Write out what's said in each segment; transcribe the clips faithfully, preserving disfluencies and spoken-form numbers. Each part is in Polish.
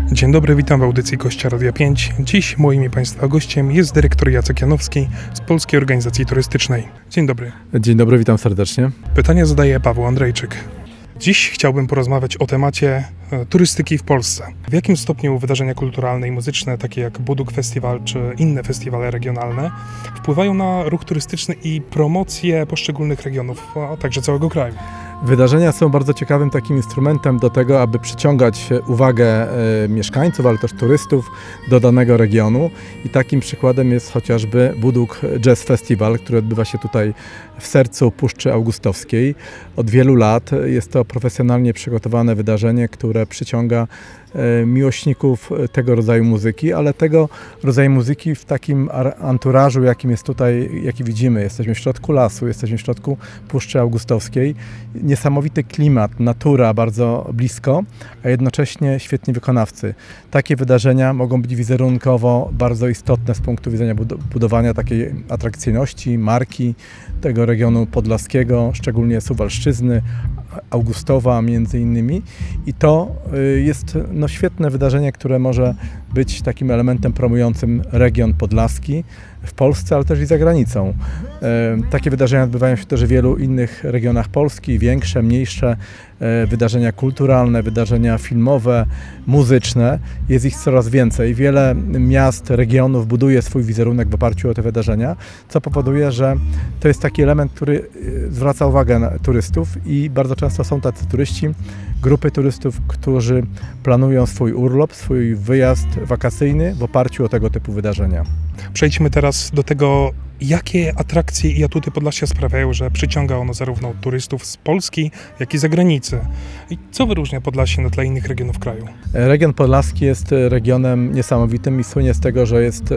Dzień dobry, witam w audycji Gościa Radia pięć. Dziś moim i Państwa gościem jest dyrektor Jacek Janowski z Polskiej Organizacji Turystycznej. Dzień dobry. Dzień dobry, witam serdecznie. Pytanie zadaje Paweł Andrejczyk. Dziś chciałbym porozmawiać o temacie e, turystyki w Polsce. W jakim stopniu wydarzenia kulturalne i muzyczne, takie jak Buduk Festiwal czy inne festiwale regionalne, wpływają na ruch turystyczny i promocję poszczególnych regionów, a także całego kraju? Wydarzenia są bardzo ciekawym takim instrumentem do tego, aby przyciągać uwagę e, mieszkańców, ale też turystów do danego regionu. I takim przykładem jest chociażby Buduk Jazz Festival, który odbywa się tutaj w sercu Puszczy Augustowskiej. Od wielu lat jest to profesjonalnie przygotowane wydarzenie, które przyciąga e, miłośników tego rodzaju muzyki, ale tego rodzaju muzyki w takim anturażu, jakim jest tutaj, jaki widzimy. Jesteśmy w środku lasu, jesteśmy w środku Puszczy Augustowskiej. Niesamowity klimat, natura bardzo blisko, a jednocześnie świetni wykonawcy. Takie wydarzenia mogą być wizerunkowo bardzo istotne z punktu widzenia budowania takiej atrakcyjności, marki tego regionu podlaskiego, szczególnie Suwalszczyzny, Augustowa między innymi. I to jest no, świetne wydarzenie, które może być takim elementem promującym region podlaski w Polsce, ale też i za granicą. E, takie wydarzenia odbywają się też w wielu innych regionach Polski, większe, mniejsze, e, wydarzenia kulturalne, wydarzenia filmowe, muzyczne. Jest ich coraz więcej. Wiele miast, regionów buduje swój wizerunek w oparciu o te wydarzenia, co powoduje, że to jest taki element, który zwraca uwagę na turystów i bardzo często są tacy turyści, grupy turystów, którzy planują swój urlop, swój wyjazd wakacyjny w oparciu o tego typu wydarzenia. Przejdźmy teraz do tego, jakie atrakcje i atuty Podlasia sprawiają, że przyciąga ono zarówno turystów z Polski, jak i z zagranicy. I co wyróżnia Podlasie na tle innych regionów kraju? Region podlaski jest regionem niesamowitym i słynie z tego, że jest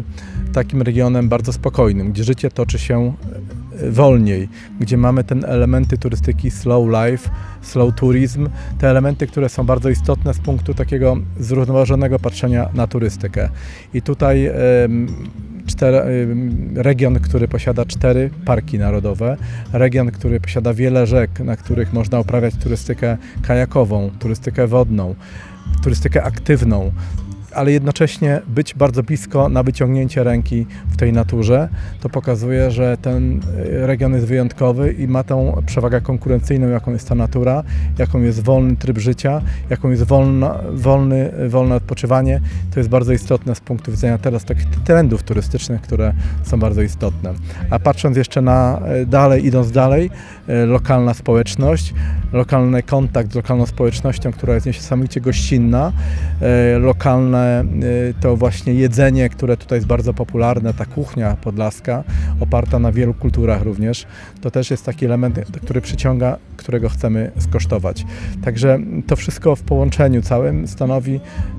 takim regionem bardzo spokojnym, gdzie życie toczy się wolniej, gdzie mamy te elementy turystyki slow life, slow tourism, te elementy, które są bardzo istotne z punktu takiego zrównoważonego patrzenia na turystykę. I tutaj e, cztery, e, region, który posiada cztery parki narodowe, region, który posiada wiele rzek, na których można uprawiać turystykę kajakową, turystykę wodną, turystykę aktywną, ale jednocześnie być bardzo blisko na wyciągnięcie ręki w tej naturze. To pokazuje, że ten region jest wyjątkowy i ma tą przewagę konkurencyjną, jaką jest ta natura, jaką jest wolny tryb życia, jaką jest wolna, wolny, wolne odpoczywanie. To jest bardzo istotne z punktu widzenia teraz takich trendów turystycznych, które są bardzo istotne. A patrząc jeszcze na dalej, idąc dalej, lokalna społeczność, lokalny kontakt z lokalną społecznością, która jest niesamowicie gościnna, lokalne to właśnie jedzenie, które tutaj jest bardzo popularne, ta kuchnia podlaska, oparta na wielu kulturach również, to też jest taki element, który przyciąga, którego chcemy skosztować. Także to wszystko w połączeniu całym stanowi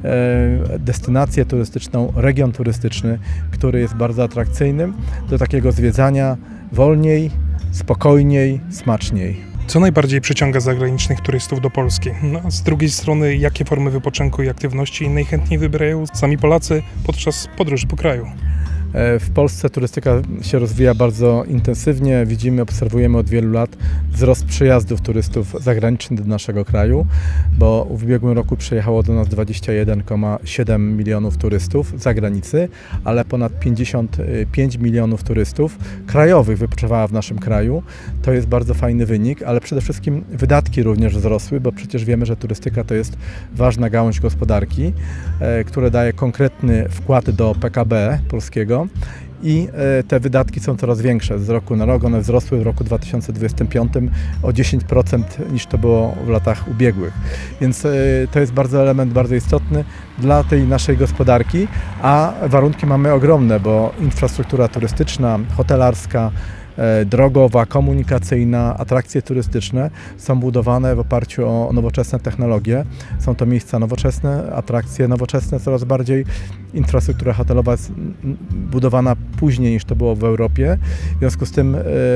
destynację turystyczną, region turystyczny, który jest bardzo atrakcyjnym do takiego zwiedzania wolniej, spokojniej, smaczniej. Co najbardziej przyciąga zagranicznych turystów do Polski? No, a z drugiej strony, jakie formy wypoczynku i aktywności najchętniej wybierają sami Polacy podczas podróży po kraju? W Polsce turystyka się rozwija bardzo intensywnie. Widzimy, obserwujemy od wielu lat wzrost przyjazdów turystów zagranicznych do naszego kraju, bo w ubiegłym roku przyjechało do nas dwadzieścia jeden przecinek siedem milionów turystów z zagranicy, ale ponad pięćdziesiąt pięć milionów turystów krajowych wypoczywało w naszym kraju. To jest bardzo fajny wynik, ale przede wszystkim wydatki również wzrosły, bo przecież wiemy, że turystyka to jest ważna gałąź gospodarki, która daje konkretny wkład do P K B polskiego. I te wydatki są coraz większe z roku na rok. One wzrosły w roku dwa tysiące dwudziestym piątym o dziesięć procent niż to było w latach ubiegłych. Więc to jest bardzo element bardzo istotny dla tej naszej gospodarki, a warunki mamy ogromne, bo infrastruktura turystyczna, hotelarska, drogowa, komunikacyjna, atrakcje turystyczne są budowane w oparciu o nowoczesne technologie. Są to miejsca nowoczesne, atrakcje nowoczesne, coraz bardziej infrastruktura hotelowa jest budowana później niż to było w Europie. W związku z tym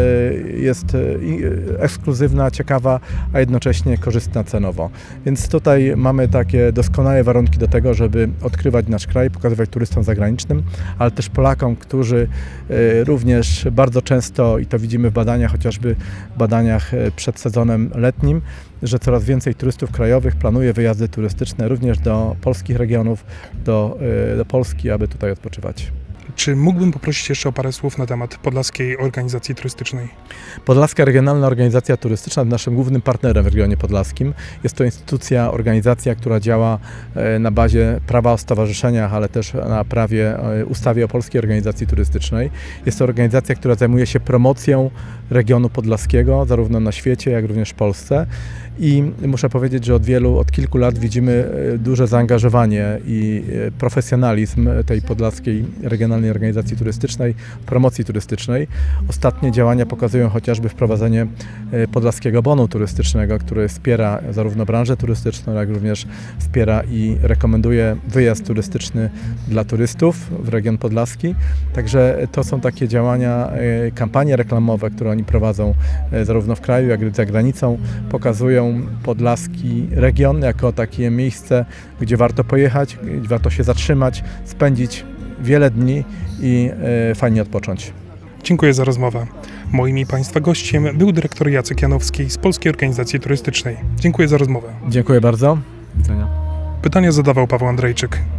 jest ekskluzywna, ciekawa, a jednocześnie korzystna cenowo. Więc tutaj mamy takie doskonałe warunki do tego, żeby odkrywać nasz kraj, pokazywać turystom zagranicznym, ale też Polakom, którzy również bardzo często to, i to widzimy w badaniach, chociażby badaniach przed sezonem letnim, że coraz więcej turystów krajowych planuje wyjazdy turystyczne również do polskich regionów, do, do Polski, aby tutaj odpoczywać. Czy mógłbym poprosić jeszcze o parę słów na temat Podlaskiej Organizacji Turystycznej? Podlaska Regionalna Organizacja Turystyczna jest naszym głównym partnerem w regionie podlaskim. Jest to instytucja, organizacja, która działa na bazie prawa o stowarzyszeniach, ale też na prawie ustawy o Polskiej Organizacji Turystycznej. Jest to organizacja, która zajmuje się promocją regionu podlaskiego, zarówno na świecie, jak również w Polsce. I muszę powiedzieć, że od wielu, od kilku lat widzimy duże zaangażowanie i profesjonalizm tej Podlaskiej Regionalnej Organizacji Turystycznej, promocji turystycznej. Ostatnie działania pokazują chociażby wprowadzenie Podlaskiego Bonu Turystycznego, który wspiera zarówno branżę turystyczną, jak również wspiera i rekomenduje wyjazd turystyczny dla turystów w region podlaski. Także to są takie działania, kampanie reklamowe, które oni prowadzą zarówno w kraju, jak i za granicą, pokazują podlaski region jako takie miejsce, gdzie warto pojechać, gdzie warto się zatrzymać, spędzić wiele dni i e, fajnie odpocząć. Dziękuję za rozmowę. Moim i Państwa gościem był dyrektor Jacek Janowski z Polskiej Organizacji Turystycznej. Dziękuję za rozmowę. Dziękuję bardzo. Do widzenia. Pytanie zadawał Paweł Andrejczyk.